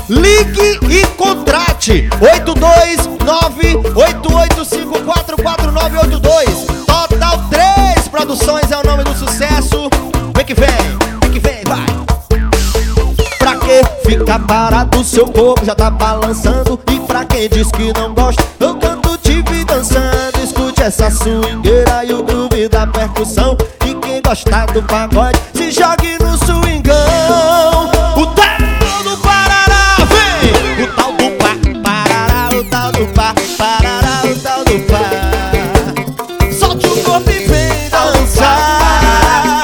Ligue e contrate 829-8854-4982. Total 3 Produções é o nome do sucesso. Vem que vem, vai. Pra que ficar parado, seu corpo já tá balançando. E pra quem diz que não gosta, eu canto te vi dançando. Escute essa swingueira e o groove da percussão. E quem gostar do pagode, se jogue no swingão. O tal do Parará, vem! O tal do Parará, o tal do Parará, o tal do Parará. Solte o corpo e vem dançar.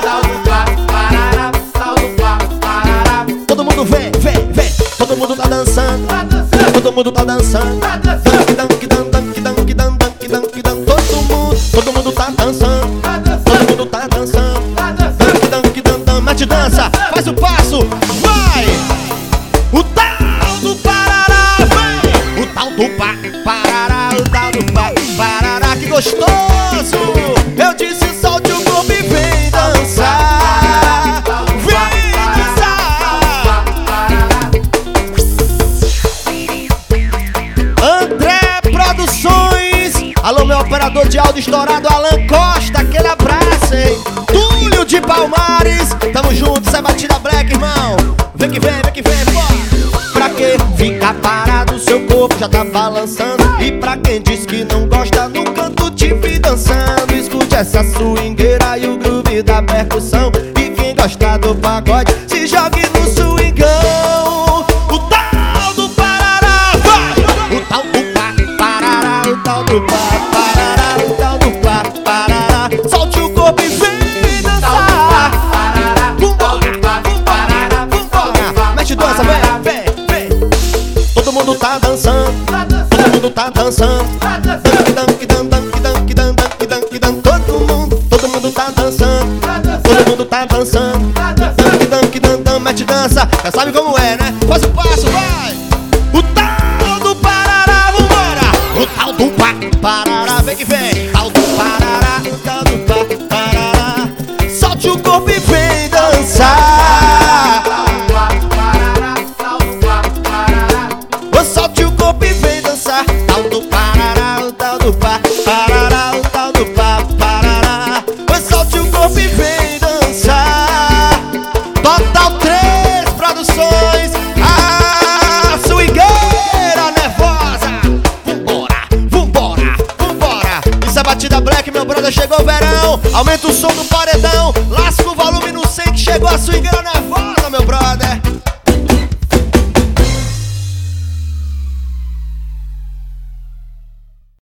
Todo mundo vem. Todo mundo tá dançando. Todo mundo tá dançando. Todo mundo tá dançando. Todo mundo tá dançando. Mete dança, faz o passo, vai! O tal do Parará, vem! O tal do Parará, o tal do Parará, que gostoso! Eu disse solte o corpo e vem dançar. Vem dançar! André Produções. Alô, meu operador de áudio estourado, Alan Costa, aquele abraço, hein? Túlio de Palmares, tamo junto, sai batida black, irmão. Vem que vem, bora. Pra que ficar parado, seu corpo já tá balançando. E pra quem diz que não gosta, no canto te vi dançando. Escute essa swingueira e o groove da percussão. E quem gosta do pagode, se jogue no swingão. O tal do Parará, vai! O tal do Parará, o tal do Parará, o tal do Parará. Solte o corpo e vem dançar. Vambora. Mete dança, vem. Todo mundo tá dançando. Todo mundo tá dançando. Todo mundo tá dançando. Todo mundo tá dançando. Mete dança, já sabe como é.